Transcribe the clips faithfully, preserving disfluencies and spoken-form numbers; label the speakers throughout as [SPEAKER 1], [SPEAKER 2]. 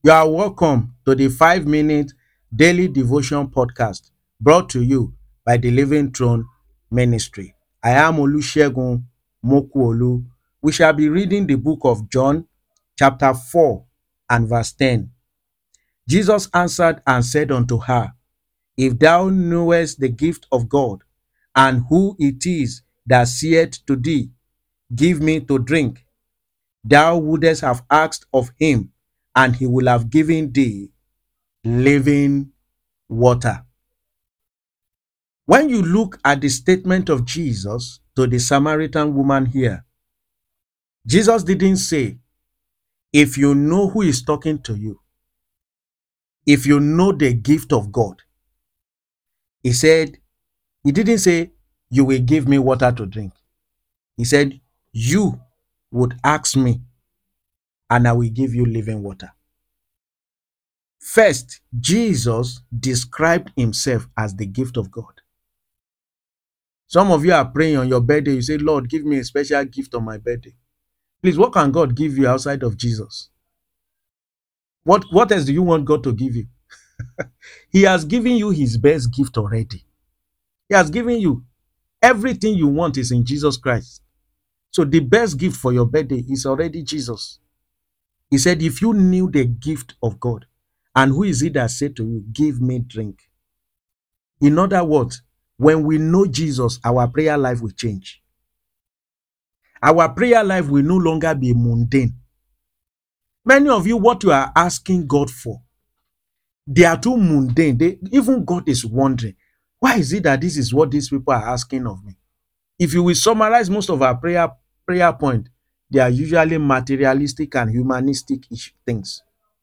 [SPEAKER 1] You are welcome to the five minute daily devotion podcast brought to you by the Living Throne Ministry. I am Olusegun Mokuolu. We shall be reading the book of John, chapter four, and verse ten. Jesus answered and said unto her, If thou knowest the gift of God, and who it is that saith to thee, Give me to drink, thou wouldest have asked of him, and he will have given thee living water. When you look at the statement of Jesus to the Samaritan woman here, Jesus didn't say, if you know who is talking to you, if you know the gift of God. He said, he didn't say, you will give me water to drink. He said, you would ask me, and I will give you living water. First, Jesus described himself as the gift of God. Some of you are praying on your birthday. You say, Lord, give me a special gift on my birthday. Please, what can God give you outside of Jesus? What, what else do you want God to give you? He has given you his best gift already. He has given you everything you want is in Jesus Christ. So the best gift for your birthday is already Jesus. He said, if you knew the gift of God, and who is it that said to you, give me drink? In other words, when we know Jesus, our prayer life will change. Our prayer life will no longer be mundane. Many of you, what you are asking God for, they are too mundane. They, even God is wondering, why is it that this is what these people are asking of me? If you will summarize most of our prayer prayer point, they are usually materialistic and humanistic things.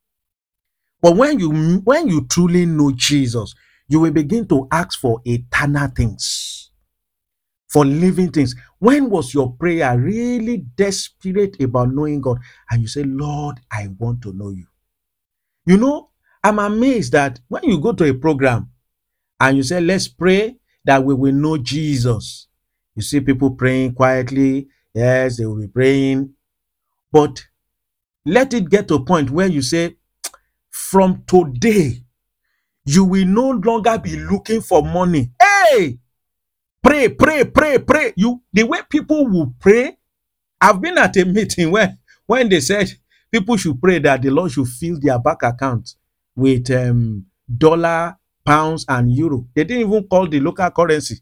[SPEAKER 1] But when you when you truly know Jesus, you will begin to ask for eternal things, for living things. When was your prayer really desperate about knowing God? And you say, Lord, I want to know you. You know, I'm amazed that when you go to a program and you say, let's pray that we will know Jesus. You see people praying quietly. Yes, they will be praying. But let it get to a point where you say, from today, you will no longer be looking for money. Hey, pray, pray, pray, pray. You, the way people will pray. I've been at a meeting where when they said people should pray that the Lord should fill their bank account with um, dollar, pounds, and euro. They didn't even call the local currency.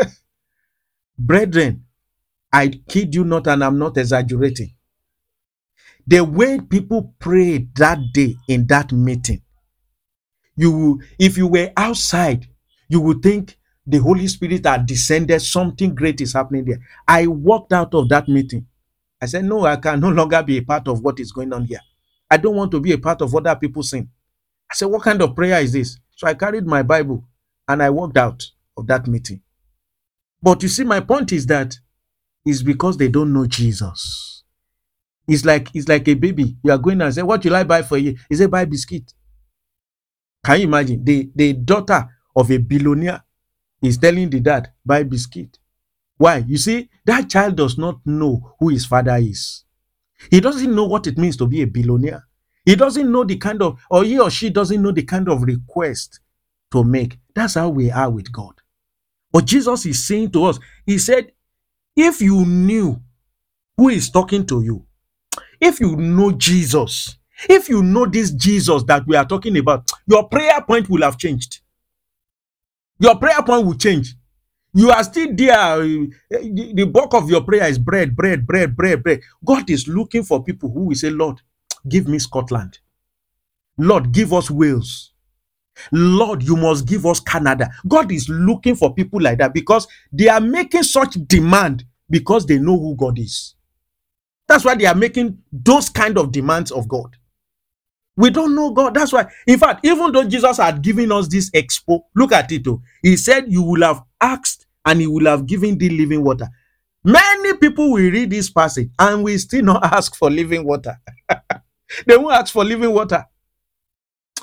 [SPEAKER 1] Brethren, I kid you not, and I'm not exaggerating. The way people prayed that day in that meeting, you will, if you were outside, you would think the Holy Spirit had descended, something great is happening there. I walked out of that meeting. I said, no, I can no longer be a part of what is going on here. I don't want to be a part of other people's sin. I said, what kind of prayer is this? So I carried my Bible and I walked out of that meeting. But you see, my point is that it's because they don't know Jesus. It's like it's like a baby. You are going and say, what will I buy for you? He said, buy biscuit. Can you imagine? The, the daughter of a billionaire is telling the dad, buy biscuit. Why? You see, that child does not know who his father is. He doesn't know what it means to be a billionaire. He doesn't know the kind of, or he or she doesn't know the kind of request to make. That's how we are with God. But Jesus is saying to us, he said, if you knew who is talking to you, if you know Jesus, if you know this Jesus that we are talking about, your prayer point will have changed. Your prayer point will change. You are still there. The, the bulk of your prayer is bread, bread, bread, bread, bread. God is looking for people who will say, Lord, give me Scotland. Lord, give us Wales. Lord, you must give us Canada. God is looking for people like that because they are making such demand because they know who God is. That's why they are making those kind of demands of God. We don't know God. That's why, in fact, even though Jesus had given us this expo, look at it. Oh, he said, you will have asked and he will have given thee living water. Many people will read this passage and will still not ask for living water. They won't ask for living water.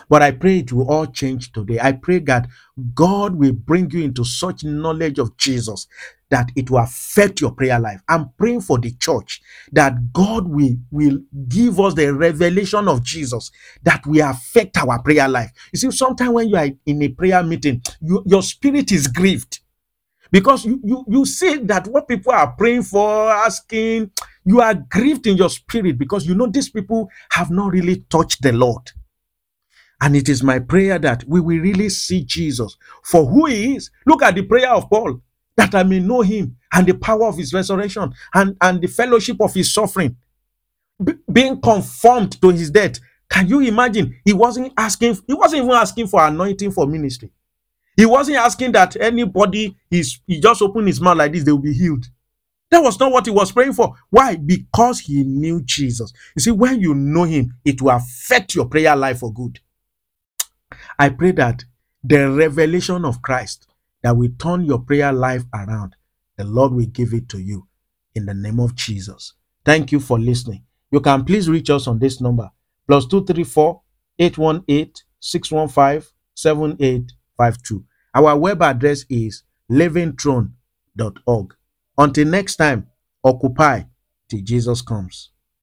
[SPEAKER 1] But I pray it will all change today. I pray that God will bring you into such knowledge of Jesus that it will affect your prayer life. I'm praying for the church that God will, will give us the revelation of Jesus that will affect our prayer life. You see, sometimes when you are in a prayer meeting, you, your spirit is grieved because you, you, you see that what people are praying for, asking, you are grieved in your spirit because you know these people have not really touched the Lord. And it is my prayer that we will really see Jesus for who he is. Look at the prayer of Paul, that I may know him and the power of his resurrection and, and the fellowship of his suffering, Be, being conformed to his death. Can you imagine? He wasn't asking, he wasn't even asking for anointing for ministry. He wasn't asking that anybody is he just open his mouth like this, they will be healed. That was not what he was praying for. Why? Because he knew Jesus. You see, when you know him, it will affect your prayer life for good. I pray that the revelation of Christ that will turn your prayer life around, the Lord will give it to you in the name of Jesus. Thank you for listening. You can please reach us on this number, plus two three four, eight one eight, six one five, seven eight five two. Our web address is living throne dot org. Until next time, occupy till Jesus comes.